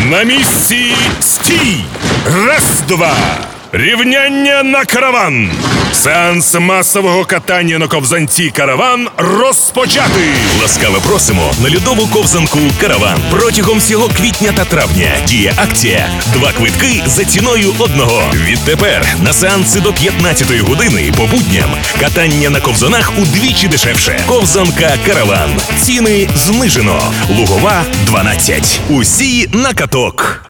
На місці стій! Раз, два! Рівняння на караван! Сеанс масового катання на ковзанці «Караван» розпочати! Ласкаво просимо на льодову ковзанку «Караван». Протягом всього квітня та травня діє акція «2 квитки за ціною одного». Відтепер на сеанси до 15-ї години по будням катання на ковзанах удвічі дешевше. Ковзанка «Караван». Ціни знижено. Лугова 12. Усі на каток.